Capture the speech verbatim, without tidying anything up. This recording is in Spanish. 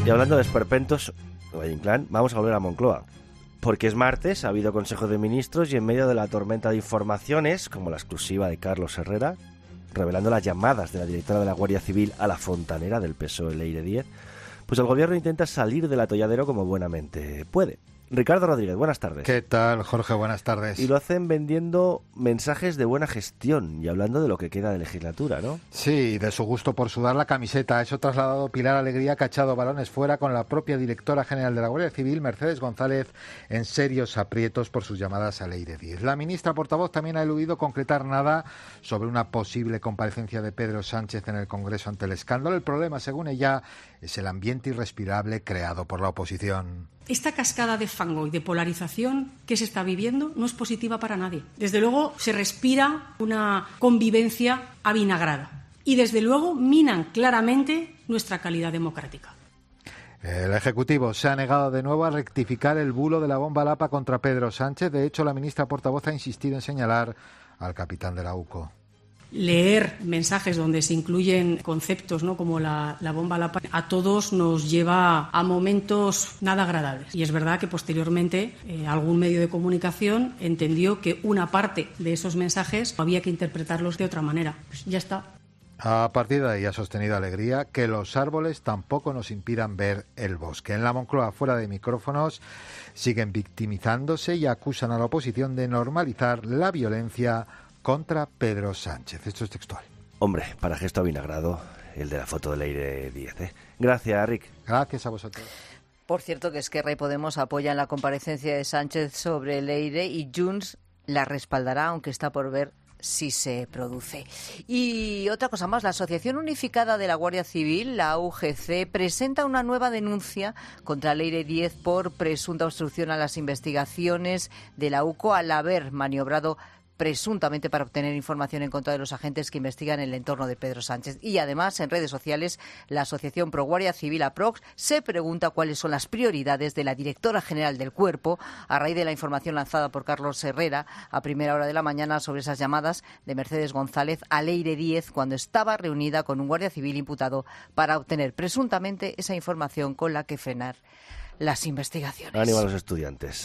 Y hablando de esperpentos, Valle Inclán, vamos a volver a Moncloa. Porque es martes, ha habido Consejo de Ministros y en medio de la tormenta de informaciones, como la exclusiva de Carlos Herrera, revelando las llamadas de la directora de la Guardia Civil a la fontanera del P S O E Leire Díez, pues el gobierno intenta salir del atolladero como buenamente puede. Ricardo Rodríguez, buenas tardes. ¿Qué tal, Jorge? Buenas tardes. Y lo hacen vendiendo mensajes de buena gestión y hablando de lo que queda de legislatura, ¿no? Sí, de su gusto por sudar la camiseta. Eso trasladado Pilar Alegría, que ha echado balones fuera con la propia directora general de la Guardia Civil, Mercedes González, en serios aprietos por sus llamadas a Leire Díez. La ministra portavoz también ha eludido concretar nada sobre una posible comparecencia de Pedro Sánchez en el Congreso ante el escándalo. El problema, según ella, es el ambiente irrespirable creado por la oposición. Esta cascada de fango y de polarización que se está viviendo no es positiva para nadie. Desde luego se respira una convivencia avinagrada y desde luego minan claramente nuestra calidad democrática. El Ejecutivo se ha negado de nuevo a rectificar el bulo de la bomba Lapa contra Pedro Sánchez. De hecho, la ministra portavoz ha insistido en señalar al capitán de la U C O. Leer mensajes donde se incluyen conceptos, ¿no?, como la, la bomba Lapa, a todos nos lleva a momentos nada agradables. Y es verdad que posteriormente eh, algún medio de comunicación entendió que una parte de esos mensajes había que interpretarlos de otra manera. Pues ya está. A partir de ahí ha sostenido Alegría que los árboles tampoco nos impidan ver el bosque. En la Moncloa, fuera de micrófonos, siguen victimizándose y acusan a la oposición de normalizar la violencia contra Pedro Sánchez. Esto es textual. Hombre, para gesto avinagrado, el de la foto de Leire Díez, ¿eh? Gracias, Rick. Gracias a vosotros. Por cierto, que Esquerra y Podemos apoyan la comparecencia de Sánchez sobre Leire y Junts la respaldará, aunque está por ver si se produce. Y otra cosa más, la Asociación Unificada de la Guardia Civil, la U G C, presenta una nueva denuncia contra Leire Díez por presunta obstrucción a las investigaciones de la U C O al haber maniobrado presuntamente para obtener información en contra de los agentes que investigan el entorno de Pedro Sánchez. Y además, en redes sociales, la Asociación Pro Guardia Civil, APROX, se pregunta cuáles son las prioridades de la directora general del Cuerpo a raíz de la información lanzada por Carlos Herrera a primera hora de la mañana sobre esas llamadas de Mercedes González a Leire Díez cuando estaba reunida con un guardia civil imputado para obtener presuntamente esa información con la que frenar las investigaciones. Ánimo a los estudiantes.